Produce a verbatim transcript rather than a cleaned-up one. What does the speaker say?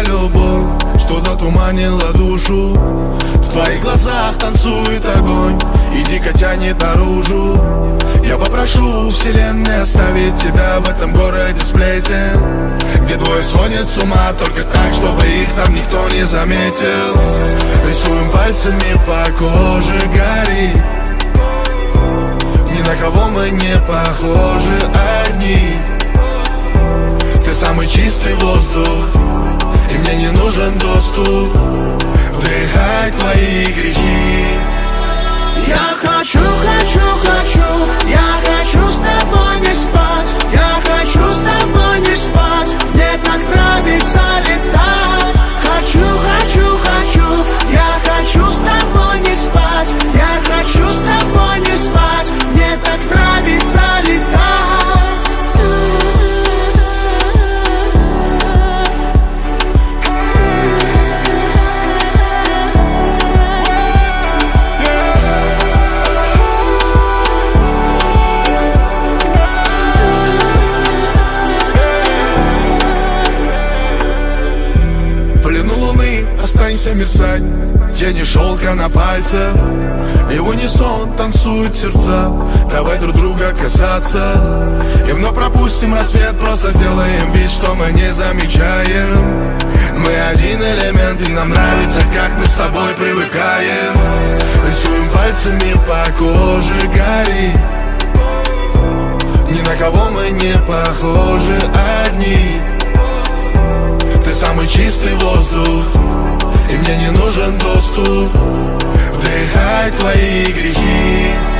любовь, что затуманила душу. В твоих глазах танцует огонь и дико тянет наружу. Я попрошу вселенной оставить тебя в этом городе сплетен, где двое сходят с ума только так, чтобы их там никто не заметил. Рисуем пальцами по коже гори, ни на кого мы не похожи, одни. Ты самый чистый воздух, и мне не нужен доступ вдыхать твои грехи. Я хочу, хочу, хочу, я хочу с тобой не спать. Я хочу с тобой не спать, мне так нравится летать. Хочу, хочу, хочу, я хочу с тобой не спать. Я хочу с тобой не спать, мне так нравится летать. Останься мерцать, тени шелка на пальцах, и в унисон танцуют сердца. Давай друг друга касаться, и вновь пропустим рассвет. Просто сделаем вид, что мы не замечаем. Мы один элемент, и нам нравится, как мы с тобой привыкаем. Рисуем пальцами по коже гори, ни на кого мы не похожи, одни. Ты самый чистый воздух, и мне не нужен доступ вдыхать твои грехи.